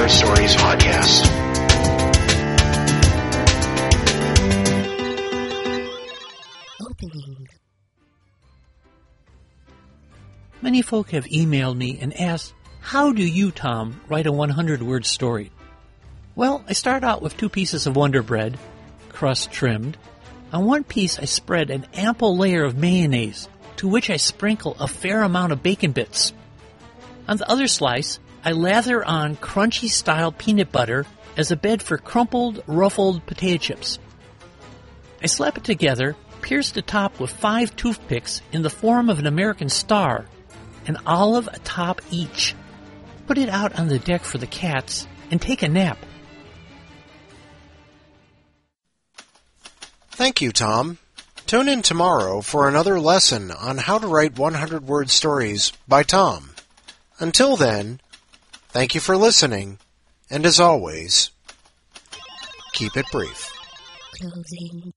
Word Stories podcast. Opening. Many folk have emailed me and asked, how do you, Tom, write a 100-word story? Well, I start out with 2 pieces of Wonder Bread, crust trimmed. On one piece I spread an ample layer of mayonnaise, to which I sprinkle a fair amount of bacon bits. On the other slice, I lather on crunchy-style peanut butter as a bed for crumpled, ruffled potato chips. I slap it together, pierce the top with 5 toothpicks in the form of an American star, an olive atop each. Put it out on the deck for the cats, and take a nap. Thank you, Tom. Tune in tomorrow for another lesson on how to write 100-word stories by Tom. Until then, thank you for listening, and as always, keep it brief. Closing.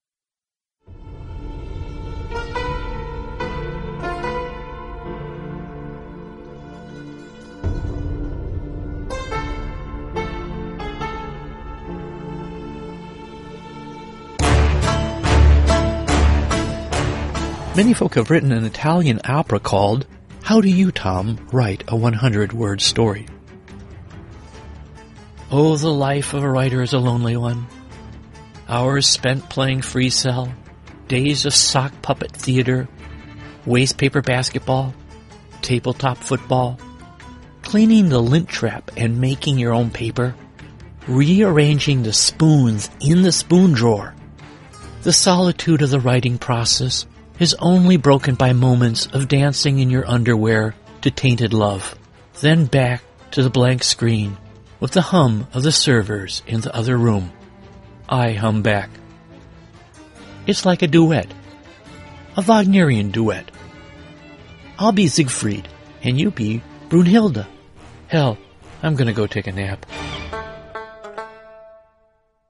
Many folk have written an Italian opera called How Do You, Tom, Write a 100-Word Story? Oh, the life of a writer is a lonely one. Hours spent playing free cell, days of sock puppet theater, waste paper basketball, tabletop football, cleaning the lint trap and making your own paper, rearranging the spoons in the spoon drawer. The solitude of the writing process is only broken by moments of dancing in your underwear to Tainted Love, then back to the blank screen with the hum of the servers in the other room. I hum back. It's like a duet, a Wagnerian duet. I'll be Siegfried, and you be Brunhilde. Hell, I'm gonna go take a nap.